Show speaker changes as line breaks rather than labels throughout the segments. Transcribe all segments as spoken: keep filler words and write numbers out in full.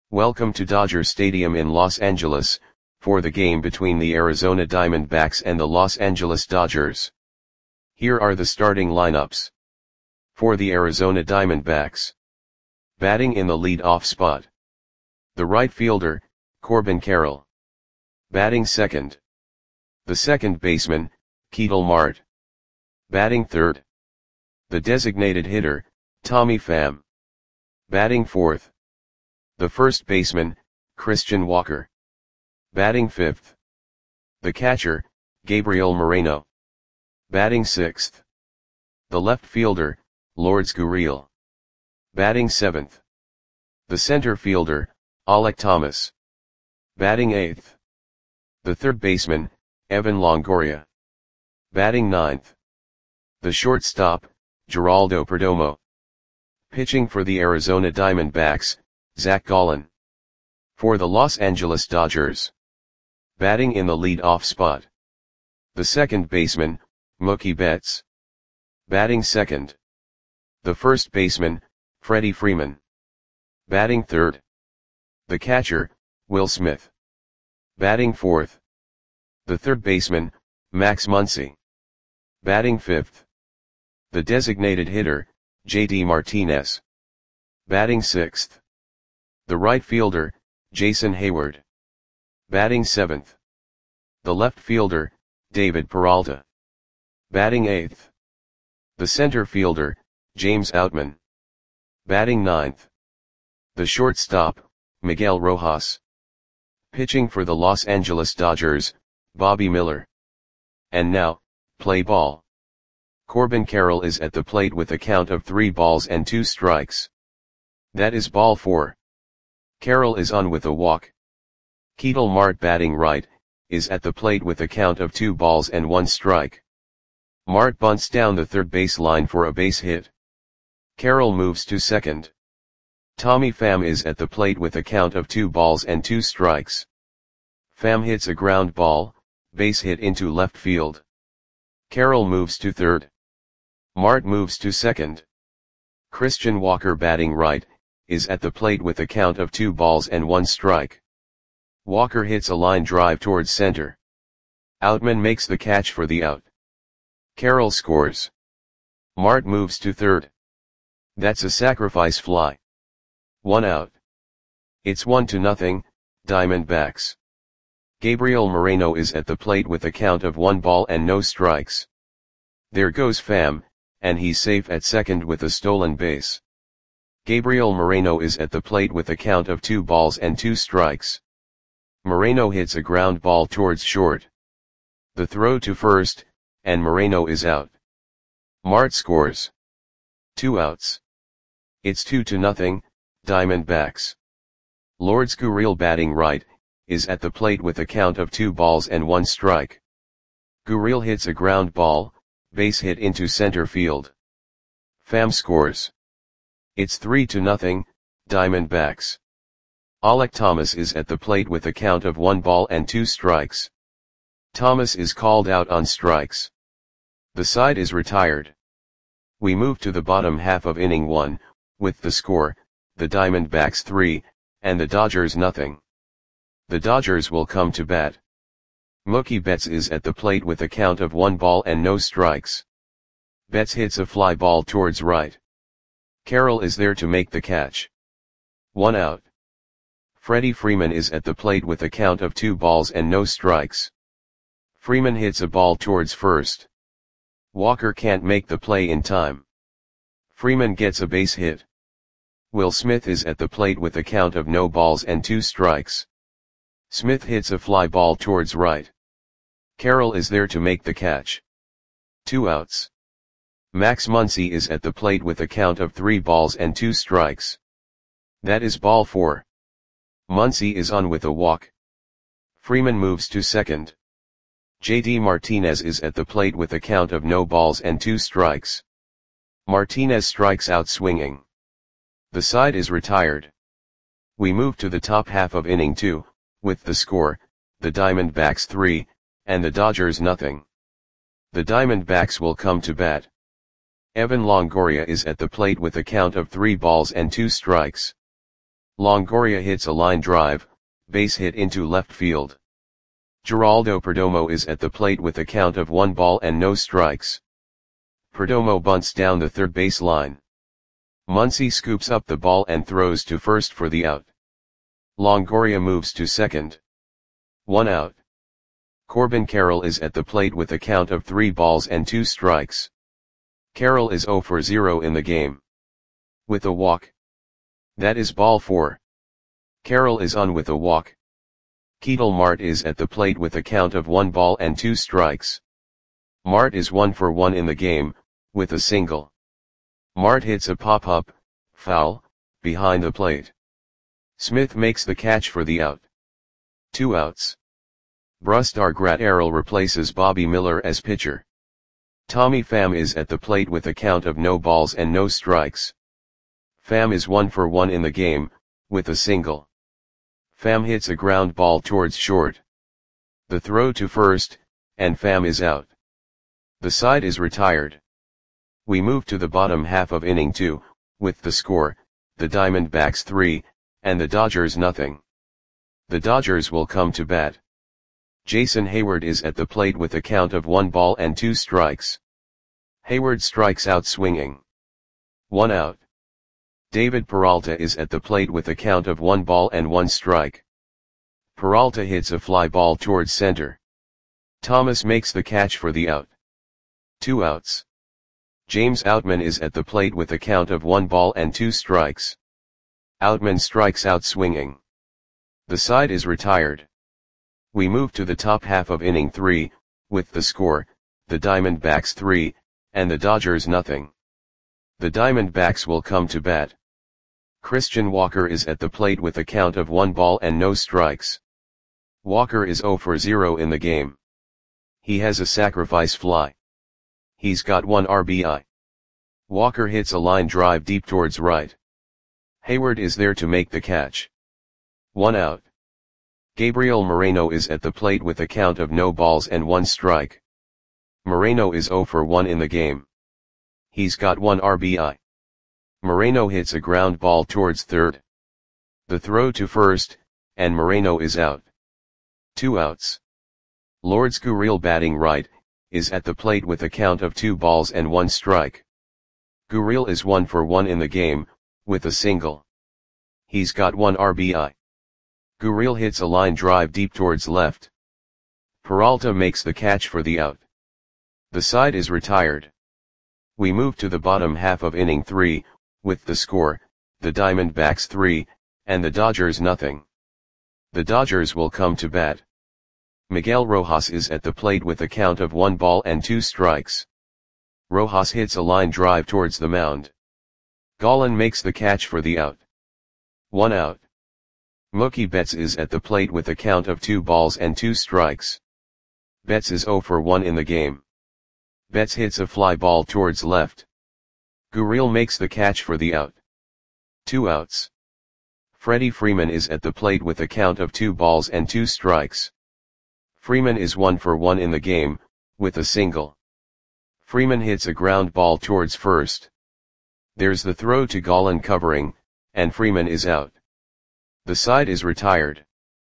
Welcome to Dodger Stadium in Los Angeles, for the game between the Arizona Diamondbacks and the Los Angeles Dodgers. Here are the starting lineups. For the Arizona Diamondbacks. Batting in the lead-off spot. The right fielder, Corbin Carroll. Batting second. The second baseman, Ketel Marte. Batting third. The designated hitter, Tommy Pham. Batting fourth. The first baseman, Christian Walker. Batting fifth. The catcher, Gabriel Moreno. Batting sixth. The left fielder, Lourdes Gurriel. Batting seventh. The center fielder, Alek Thomas. Batting eighth. The third baseman, Evan Longoria. Batting ninth. The shortstop, Geraldo Perdomo. Pitching for the Arizona Diamondbacks, Zach Gallen. For the Los Angeles Dodgers. Batting in the lead-off spot. The second baseman, Mookie Betts. Batting second. The first baseman, Freddie Freeman. Batting third. The catcher, Will Smith. Batting fourth. The third baseman, Max Muncy. Batting fifth. The designated hitter, J D Martinez. Batting sixth. The right fielder, Jason Heyward. Batting seventh. The left fielder, David Peralta. Batting eighth. The center fielder, James Outman. Batting ninth. The shortstop, Miguel Rojas. Pitching for the Los Angeles Dodgers, Bobby Miller. And now, play ball. Corbin Carroll is at the plate with a count of three balls and two strikes. That is ball four. Carroll is on with a walk. Ketel Marte, batting right, is at the plate with a count of two balls and one strike. Marte bunts down the third base line for a base hit. Carroll moves to second. Tommy Pham is at the plate with a count of two balls and two strikes. Pham hits a ground ball, base hit into left field. Carroll moves to third. Marte moves to second. Christian Walker, batting right, is at the plate with a count of two balls and one strike. Walker hits a line drive towards center. Outman makes the catch for the out. Carroll scores. Marte moves to third. That's a sacrifice fly. One out. It's one to nothing, Diamondbacks. Gabriel Moreno is at the plate with a count of one ball and no strikes. There goes Pham, and he's safe at second with a stolen base. Gabriel Moreno is at the plate with a count of two balls and two strikes. Moreno hits a ground ball towards short. The throw to first, and Moreno is out. Marte scores. Two outs. It's two to nothing, Diamondbacks. Lourdes Gurriel, batting right, is at the plate with a count of two balls and one strike. Gurriel hits a ground ball, base hit into center field. Pham scores. It's three to nothing, Diamondbacks. Alek Thomas is at the plate with a count of one ball and two strikes. Thomas is called out on strikes. The side is retired. We move to the bottom half of inning one, with the score, the Diamondbacks three, and the Dodgers nothing. The Dodgers will come to bat. Mookie Betts is at the plate with a count of one ball and no strikes. Betts hits a fly ball towards right. Carroll is there to make the catch. One out. Freddie Freeman is at the plate with a count of two balls and no strikes. Freeman hits a ball towards first. Walker can't make the play in time. Freeman gets a base hit. Will Smith is at the plate with a count of no balls and two strikes. Smith hits a fly ball towards right. Carroll is there to make the catch. Two outs. Max Muncy is at the plate with a count of three balls and two strikes. That is ball four. Muncy is on with a walk. Freeman moves to second. J D Martinez is at the plate with a count of no balls and two strikes. Martinez strikes out swinging. The side is retired. We move to the top half of inning two, with the score, the Diamondbacks three, and the Dodgers nothing. The Diamondbacks will come to bat. Evan Longoria is at the plate with a count of three balls and two strikes. Longoria hits a line drive, base hit into left field. Geraldo Perdomo is at the plate with a count of one ball and no strikes. Perdomo bunts down the third base line. Muncy scoops up the ball and throws to first for the out. Longoria moves to second. One out. Corbin Carroll is at the plate with a count of three balls and two strikes. Carroll is zero for zero in the game. With a walk. That is ball four. Carroll is on with a walk. Ketel Marte is at the plate with a count of one ball and two strikes. Marte is one for one in the game, with a single. Marte hits a pop-up, foul, behind the plate. Smith makes the catch for the out. Two outs. Brusdar Graterol replaces Bobby Miller as pitcher. Tommy Pham is at the plate with a count of no balls and no strikes. Pham is one for one in the game, with a single. Pham hits a ground ball towards short. The throw to first, and Pham is out. The side is retired. We move to the bottom half of inning two, with the score, the Diamondbacks three, and the Dodgers nothing. The Dodgers will come to bat. Jason Heyward is at the plate with a count of one ball and two strikes. Heyward strikes out swinging. One out. David Peralta is at the plate with a count of one ball and one strike. Peralta hits a fly ball towards center. Thomas makes the catch for the out. Two outs. James Outman is at the plate with a count of one ball and two strikes. Outman strikes out swinging. The side is retired. We move to the top half of inning three, with the score, the Diamondbacks three, and the Dodgers nothing. The Diamondbacks will come to bat. Christian Walker is at the plate with a count of one ball and no strikes. Walker is zero for zero in the game. He has a sacrifice fly. He's got one R B I. Walker hits a line drive deep towards right. Heyward is there to make the catch. One out. Gabriel Moreno is at the plate with a count of no balls and one strike. Moreno is zero for one in the game. He's got one R B I. Moreno hits a ground ball towards third. The throw to first, and Moreno is out. Two outs. Lourdes Gurriel, batting right, is at the plate with a count of two balls and one strike. Gurriel is one for one in the game, with a single. He's got one R B I. Gurriel hits a line drive deep towards left. Peralta makes the catch for the out. The side is retired. We move to the bottom half of inning three, with the score, the Diamondbacks three, and the Dodgers nothing. The Dodgers will come to bat. Miguel Rojas is at the plate with a count of one ball and two strikes. Rojas hits a line drive towards the mound. Gallen makes the catch for the out. One out. Mookie Betts is at the plate with a count of two balls and two strikes. Betts is zero for one in the game. Betts hits a fly ball towards left. Gurriel makes the catch for the out. Two outs. Freddie Freeman is at the plate with a count of two balls and two strikes. Freeman is one for one in the game, with a single. Freeman hits a ground ball towards first. There's the throw to Gallen covering, and Freeman is out. The side is retired.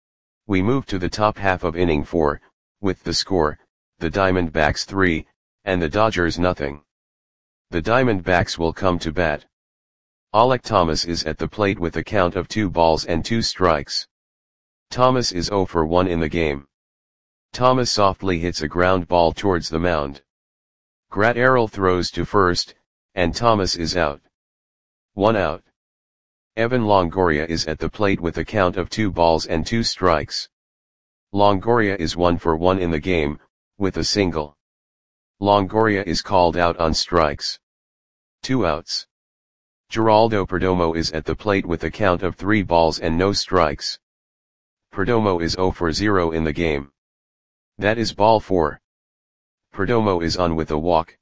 We move to the top half of inning four, with the score, the Diamondbacks three, and the Dodgers nothing. The Diamondbacks will come to bat. Alek Thomas is at the plate with a count of two balls and two strikes. Thomas is zero for one in the game. Thomas softly hits a ground ball towards the mound. Graterol throws to first, and Thomas is out. One out. Evan Longoria is at the plate with a count of two balls and two strikes. Longoria is one for one in the game, with a single. Longoria is called out on strikes. Two outs. Geraldo Perdomo is at the plate with a count of three balls and no strikes. Perdomo is zero for zero in the game. That is ball four. Perdomo is on with a walk.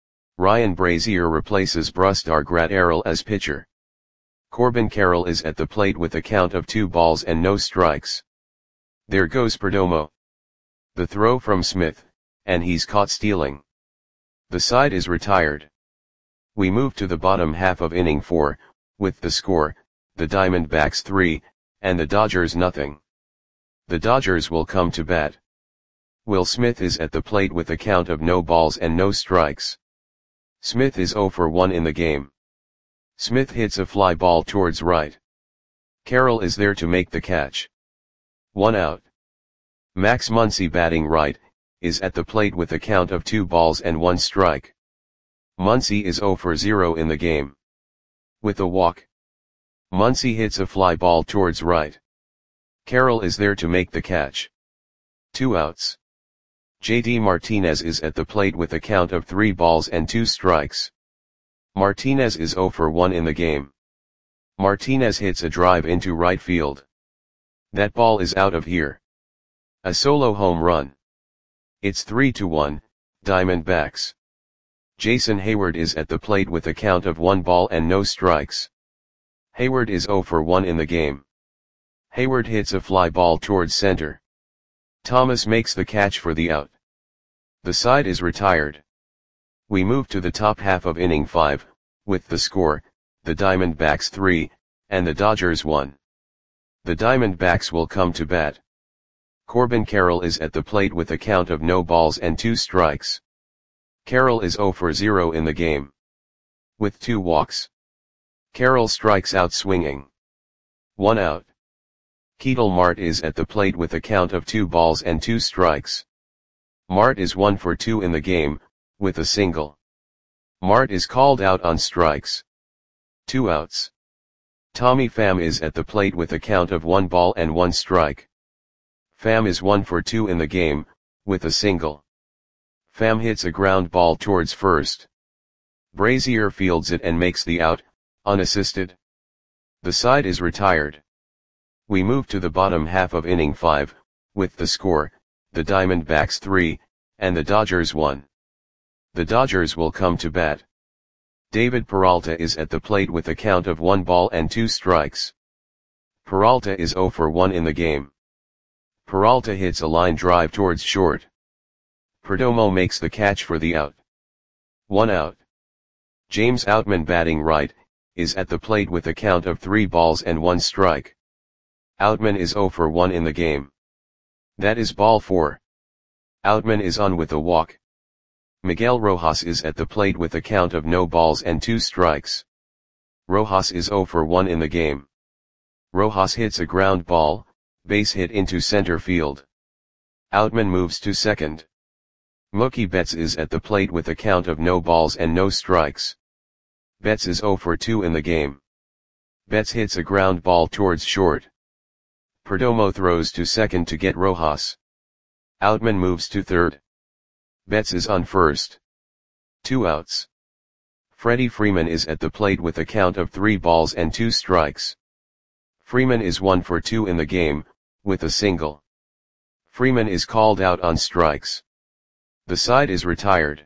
Ryan Brazier replaces Brusdar Graterol as pitcher. Corbin Carroll is at the plate with a count of two balls and no strikes. There goes Perdomo. The throw from Smith, and he's caught stealing. The side is retired. We move to the bottom half of inning four, with the score, the Diamondbacks three, and the Dodgers nothing. The Dodgers will come to bat. Will Smith is at the plate with a count of no balls and no strikes. Smith is oh for one in the game. Smith hits a fly ball towards right. Carroll is there to make the catch. One out. Max Muncy, batting right, is at the plate with a count of two balls and one strike. Muncy is oh for zero in the game. With a walk, Muncy hits a fly ball towards right. Carroll is there to make the catch. Two outs. J D Martinez is at the plate with a count of three balls and two strikes. Martinez is oh for one in the game. Martinez hits a drive into right field. That ball is out of here. A solo home run. It's three to one, Diamondbacks. Jason Heyward is at the plate with a count of one ball and no strikes. Heyward is oh for one in the game. Heyward hits a fly ball towards center. Thomas makes the catch for the out. The side is retired. We move to the top half of inning five, with the score, the Diamondbacks three, and the Dodgers one. The Diamondbacks will come to bat. Corbin Carroll is at the plate with a count of no balls and two strikes. Carroll is oh for zero in the game. With two walks, Carroll strikes out swinging. One out. Ketel Marte is at the plate with a count of two balls and two strikes. Marte is one for two in the game, with a single. Marte is called out on strikes. Two outs. Tommy Pham is at the plate with a count of one ball and one strike. Pham is one for two in the game, with a single. Pham hits a ground ball towards first. Brazier fields it and makes the out, unassisted. The side is retired. We move to the bottom half of inning five, with the score, the Diamondbacks three, and the Dodgers one. The Dodgers will come to bat. David Peralta is at the plate with a count of one ball and two strikes. Peralta is oh for one in the game. Peralta hits a line drive towards short. Perdomo makes the catch for the out. One out. James Outman, batting right, is at the plate with a count of three balls and one strike. Outman is oh for one in the game. That is ball four. Outman is on with a walk. Miguel Rojas is at the plate with a count of no balls and two strikes. Rojas is oh for one in the game. Rojas hits a ground ball, base hit into center field. Outman moves to second. Mookie Betts is at the plate with a count of no balls and no strikes. Betts is oh for two in the game. Betts hits a ground ball towards short. Perdomo throws to second to get Rojas. Outman moves to third. Betts is on first. Two outs. Freddie Freeman is at the plate with a count of three balls and two strikes. Freeman is one for two in the game, with a single. Freeman is called out on strikes. The side is retired.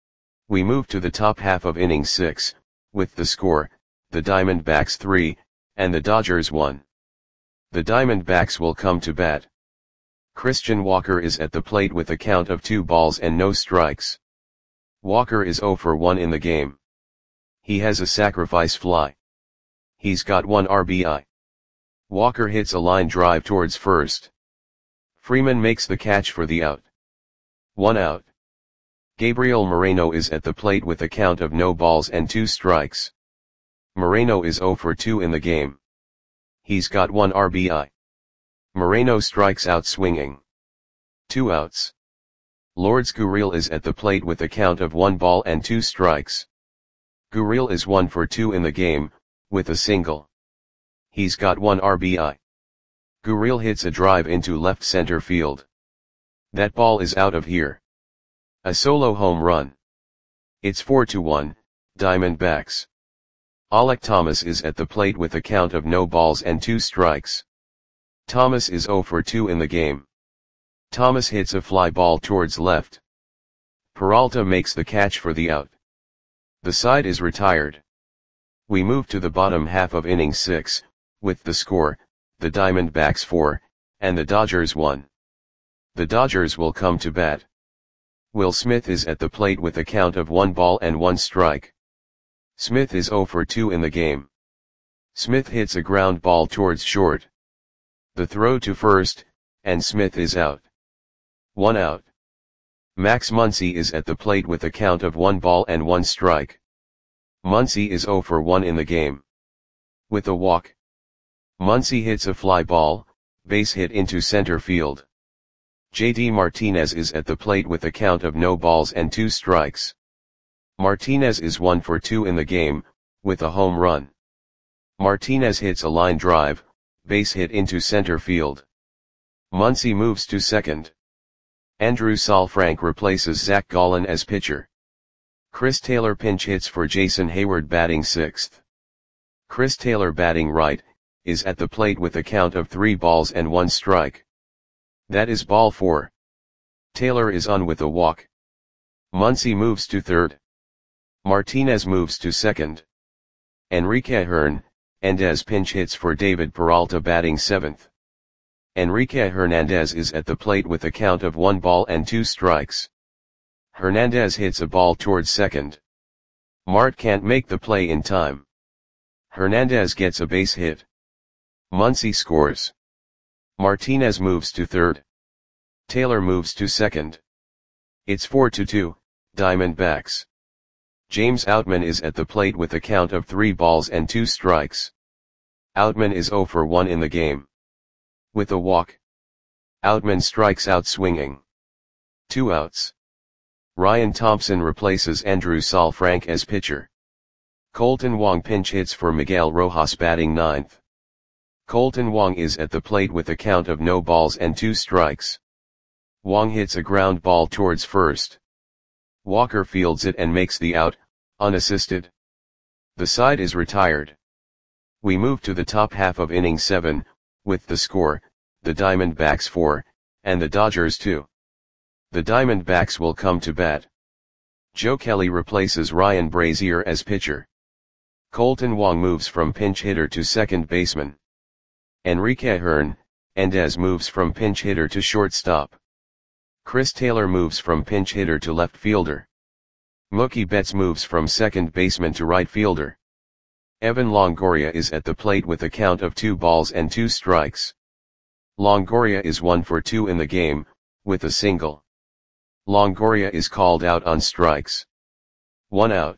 We move to the top half of inning six, with the score, the Diamondbacks three, and the Dodgers one. The Diamondbacks will come to bat. Christian Walker is at the plate with a count of two balls and no strikes. Walker is oh for one in the game. He has a sacrifice fly. He's got one R B I. Walker hits a line drive towards first. Freeman makes the catch for the out. One out. Gabriel Moreno is at the plate with a count of no balls and two strikes. Moreno is oh for two in the game. He's got one R B I. Moreno strikes out swinging. Two outs. Lourdes Gurriel is at the plate with a count of one ball and two strikes. Gurriel is one for two in the game, with a single. He's got one R B I. Gurriel hits a drive into left center field. That ball is out of here. A solo home run. It's four to one, Diamondbacks. Alek Thomas is at the plate with a count of no balls and two strikes. Thomas is oh for two in the game. Thomas hits a fly ball towards left. Peralta makes the catch for the out. The side is retired. We move to the bottom half of inning six, with the score, the Diamondbacks four, and the Dodgers one. The Dodgers will come to bat. Will Smith is at the plate with a count of one ball and one strike. Smith is oh for two in the game. Smith hits a ground ball towards short. The throw to first, and Smith is out. One out. Max Muncy is at the plate with a count of one ball and one strike. Muncy is zero for one in the game. With a walk. Muncy hits a fly ball, base hit into center field. J D Martinez is at the plate with a count of no balls and two strikes. Martinez is one for two in the game, with a home run. Martinez hits a line drive, base hit into center field. Muncy moves to second. Andrew Saalfrank replaces Zach Gallen as pitcher. Chris Taylor pinch hits for Jason Hayward batting sixth. Chris Taylor batting right, is at the plate with a count of three balls and one strike. That is ball four. Taylor is on with a walk. Muncy moves to third. Martinez moves to second. Enrique Hernandez pinch hits for David Peralta batting seventh. Enrique Hernandez is at the plate with a count of one ball and two strikes. Hernandez hits a ball towards second. Mart can't make the play in time. Hernandez gets a base hit. Muncy scores. Martinez moves to third. Taylor moves to second. It's four to two, Diamondbacks. James Outman is at the plate with a count of three balls and two strikes. Outman is zero for one in the game. With a walk. Outman strikes out swinging. Two outs. Ryan Thompson replaces Andrew Saalfrank as pitcher. Colton Wong pinch hits for Miguel Rojas batting ninth. Colton Wong is at the plate with a count of no balls and two strikes. Wong hits a ground ball towards first. Walker fields it and makes the out, unassisted. The side is retired. We move to the top half of inning seven, with the score, the Diamondbacks four, and the Dodgers two. The Diamondbacks will come to bat. Joe Kelly replaces Ryan Brazier as pitcher. Colton Wong moves from pinch hitter to second baseman. Enrique Hernandez moves from pinch hitter to shortstop. Chris Taylor moves from pinch hitter to left fielder. Mookie Betts moves from second baseman to right fielder. Evan Longoria is at the plate with a count of two balls and two strikes. Longoria is one for two in the game, with a single. Longoria is called out on strikes. One out.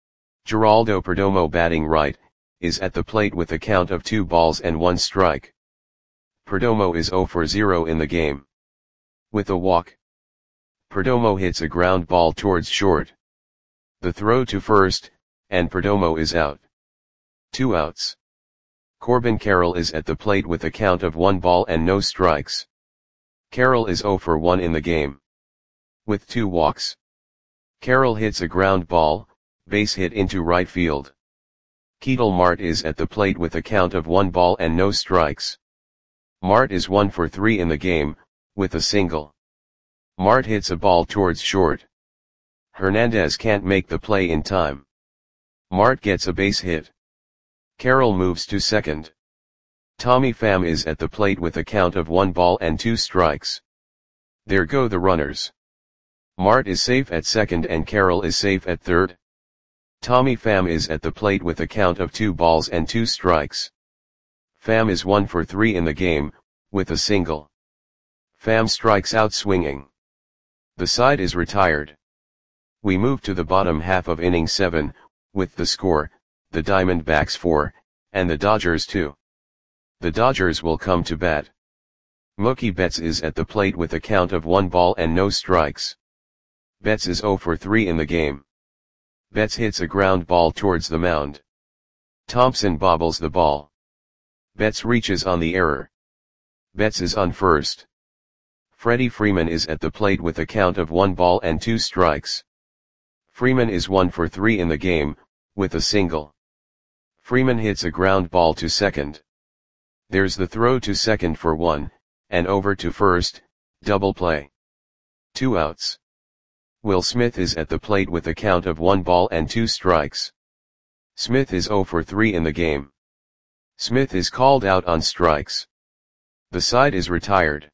Geraldo Perdomo batting right, is at the plate with a count of two balls and one strike. Perdomo is zero for zero in the game. With a walk. Perdomo hits a ground ball towards short. The throw to first, and Perdomo is out. Two outs. Corbin Carroll is at the plate with a count of one ball and no strikes. Carroll is zero for one in the game. With two walks. Carroll hits a ground ball, base hit into right field. Ketel Marte is at the plate with a count of one ball and no strikes. Marte is one for three in the game, with a single. Marte hits a ball towards short. Hernandez can't make the play in time. Marte gets a base hit. Carroll moves to second. Tommy Pham is at the plate with a count of one ball and two strikes. There go the runners. Marte is safe at second and Carroll is safe at third. Tommy Pham is at the plate with a count of two balls and two strikes. Pham is one for three in the game, with a single. Pham strikes out swinging. The side is retired. We move to the bottom half of inning seven, with the score, the Diamondbacks four, and the Dodgers two. The Dodgers will come to bat. Mookie Betts is at the plate with a count of one ball and no strikes. Betts is zero for three in the game. Betts hits a ground ball towards the mound. Thompson bobbles the ball. Betts reaches on the error. Betts is on first. Freddie Freeman is at the plate with a count of one ball and two strikes. Freeman is one for three in the game, with a single. Freeman hits a ground ball to second. There's the throw to second for one, and over to first, double play. Two outs. Will Smith is at the plate with a count of one ball and two strikes. Smith is zero for three in the game. Smith is called out on strikes. The side is retired.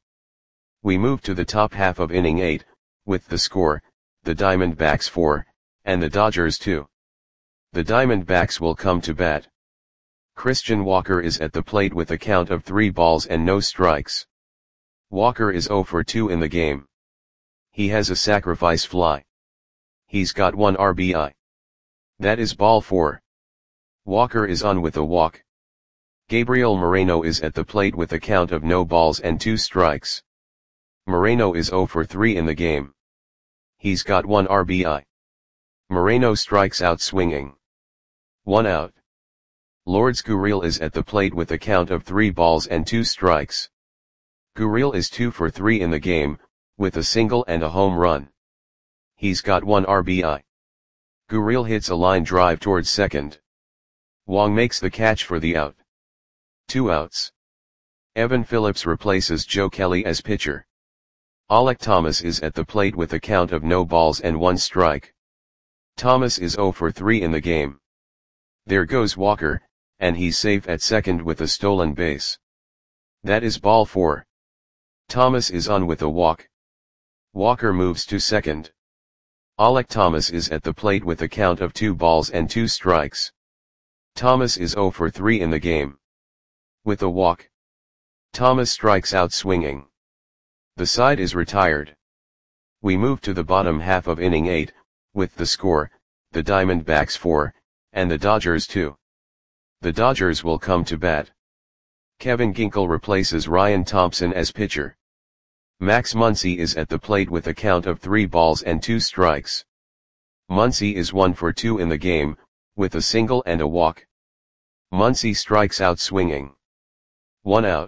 We move to the top half of inning eight, with the score, the Diamondbacks four, and the Dodgers two. The Diamondbacks will come to bat. Christian Walker is at the plate with a count of three balls and no strikes. Walker is zero for two in the game. He has a sacrifice fly. He's got one R B I. That is ball four. Walker is on with a walk. Gabriel Moreno is at the plate with a count of no balls and two strikes. Moreno is zero for three in the game. He's got one R B I. Moreno strikes out swinging. One out. Lourdes Gurriel is at the plate with a count of three balls and two strikes. Gurriel is two for three in the game, with a single and a home run. He's got one R B I. Gurriel hits a line drive towards second. Wong makes the catch for the out. Two outs. Evan Phillips replaces Joe Kelly as pitcher. Alek Thomas is at the plate with a count of no balls and one strike. Thomas is zero for three in the game. There goes Walker, and he's safe at second with a stolen base. That is ball four. Thomas is on with a walk. Walker moves to second. Alek Thomas is at the plate with a count of two balls and two strikes. Thomas is zero for three in the game. With a walk, Thomas strikes out swinging. The side is retired. We move to the bottom half of inning eight, with the score, the Diamondbacks four, and the Dodgers two. The Dodgers will come to bat. Kevin Ginkel replaces Ryan Thompson as pitcher. Max Muncy is at the plate with a count of three balls and two strikes. Muncy is one for two in the game, with a single and a walk. Muncy strikes out swinging. One out.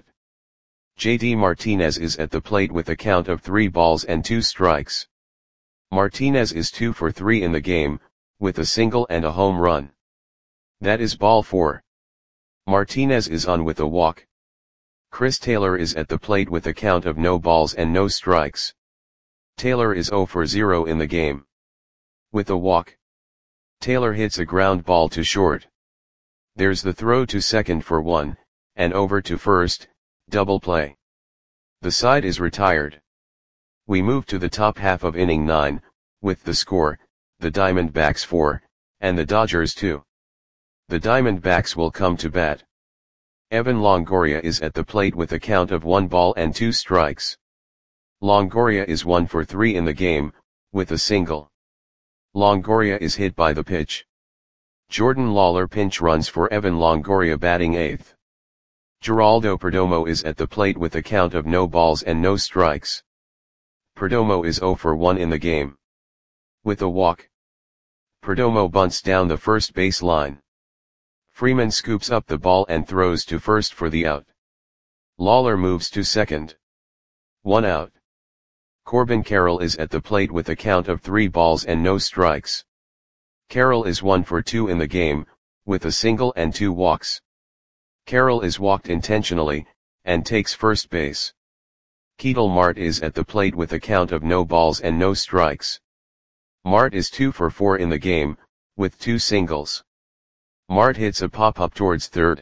J D Martinez is at the plate with a count of three balls and two strikes. Martinez is two for three in the game, with a single and a home run. That is ball four. Martinez is on with a walk. Chris Taylor is at the plate with a count of no balls and no strikes. Taylor is zero for zero in the game. With a walk, Taylor hits a ground ball to short. There's the throw to second for one, and over to first, double play. The side is retired. We move to the top half of inning nine, with the score, the Diamondbacks four, and the Dodgers two. The Diamondbacks will come to bat. Evan Longoria is at the plate with a count of one ball and two strikes. Longoria is one for three in the game, with a single. Longoria is hit by the pitch. Jordan Lawler pinch runs for Evan Longoria batting eighth. Geraldo Perdomo is at the plate with a count of no balls and no strikes. Perdomo is zero for one in the game. With a walk, Perdomo bunts down the first base line. Freeman scoops up the ball and throws to first for the out. Lawler moves to second. One out. Corbin Carroll is at the plate with a count of three balls and no strikes. Carroll is one for two in the game, with a single and two walks. Carroll is walked intentionally, and takes first base. Ketel Marte is at the plate with a count of no balls and no strikes. Marte is two for four in the game, with two singles. Marte hits a pop-up towards third.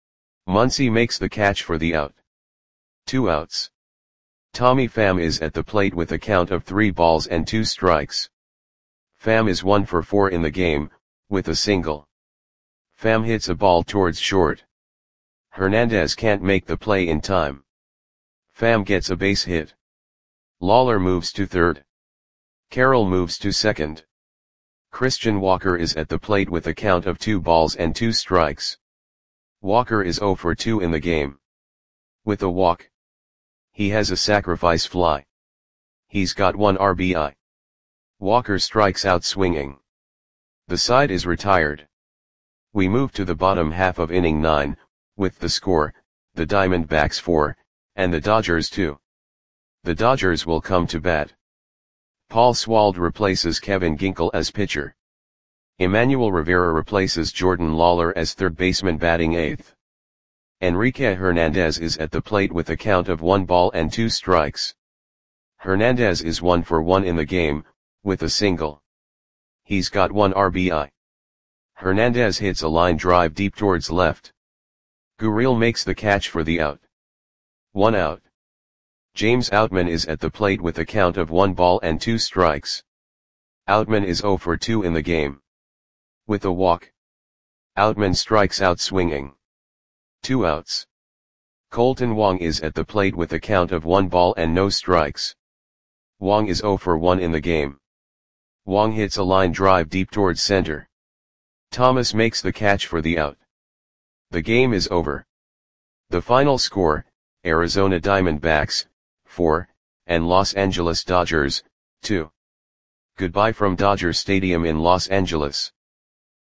Muncy makes the catch for the out. Two outs. Tommy Pham is at the plate with a count of three balls and two strikes. Pham is one for four in the game, with a single. Pham hits a ball towards short. Hernandez can't make the play in time. Pham gets a base hit. Lawler moves to third. Carroll moves to second. Christian Walker is at the plate with a count of two balls and two strikes. Walker is zero for two in the game. With a walk, he has a sacrifice fly. He's got one R B I. Walker strikes out swinging. The side is retired. We move to the bottom half of inning nine, with the score, the Diamondbacks four, and the Dodgers two. The Dodgers will come to bat. Paul Swald replaces Kevin Ginkel as pitcher. Emmanuel Rivera replaces Jordan Lawler as third baseman batting eighth. Enrique Hernandez is at the plate with a count of one ball and two strikes. Hernandez is one for one in the game, with a single. He's got one R B I. Hernandez hits a line drive deep towards left. Gurriel makes the catch for the out. One out. James Outman is at the plate with a count of one ball and two strikes. Outman is zero for two in the game. With a walk, Outman strikes out swinging. Two outs. Kolten Wong is at the plate with a count of one ball and no strikes. Wong is zero for one in the game. Wong hits a line drive deep towards center. Thomas makes the catch for the out. The game is over. The final score, Arizona Diamondbacks, four, and Los Angeles Dodgers, two. Goodbye from Dodger Stadium in Los Angeles.